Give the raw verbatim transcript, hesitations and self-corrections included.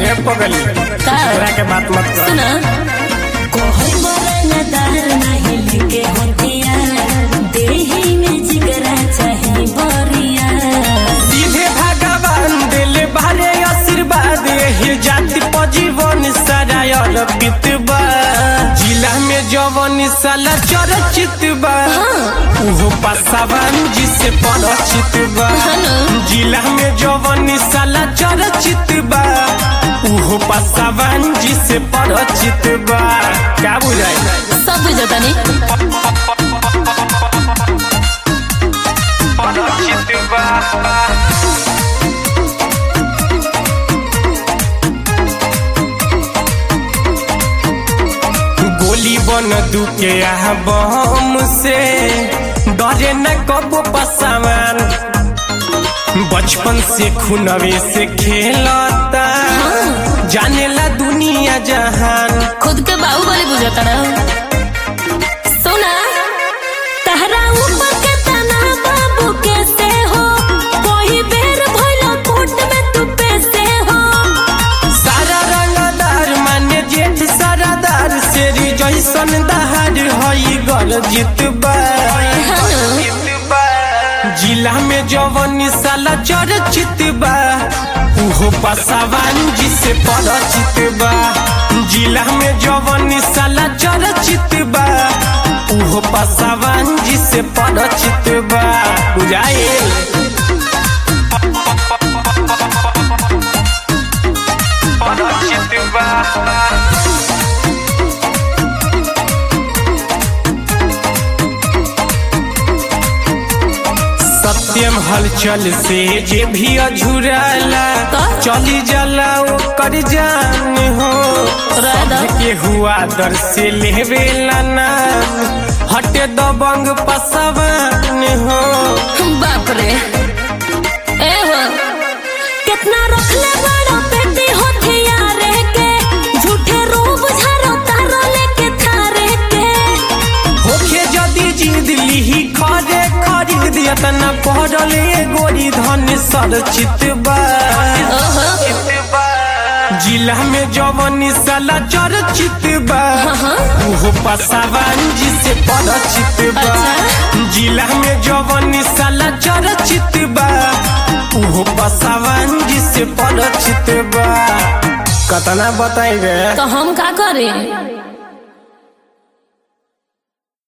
ए पगली तोरा के बात मत कर सुना कोई बरनदार नहीं लेके होतिया देही में जिगरा चाहे बोरिया सीधे भगवान दिल बारे आशीर्वाद हे जाति पजीवन सरायल बितबा जिला में जवन साला चर्चित बा उहो पासावान जिसे परिचित बा जिला में जवन साला चर्चित बा उहो पासावान जिसे परिचित बा क्या बुझाई सब बुझता नहीं परिचित बा गोली बन दुके यहाँ बम से डरे न कबो पसावान बचपन से खुनवे से खेलता जाने ला दुनिया जहान खुद के बाहुबली बुझता ना सुना तहरा ऊपर के तना बाबू कैसे हो कोई बेर भइलो कोट में तू पैसे हो सारा रंगदार माने जेठ सारादार शेरी जैसन दहाड़ हई गल जितबा जिला में जवन साला चर्चित बा उहो पासावान जिसे परिचित बा जिला में जवन साला चर्चित बा उहो पासावान जिसे परिचित बा बुझाए परिचित बा सत्यम हलचल से जे भी अझुराला चली जाला ओकर जान हो के हुआ दर से लेवेला नाम हटे दबंग पसवान हो बाप रे ए हो कितना रखले बड़ा पेटी होठिया रे के झूठे रूप झारो तारो लेके थारे के होखे जदी जिद लिही खरे खरीद यतना पढ़ले गोरी धन सरचित बा जिला में जवन साला चर्चित बा उहो पासावान जिसे परिचित बा जिला में जवन साला चर्चित बा उहो पासावान जिसे परिचित बा कतना बताई रे तो हम का करें।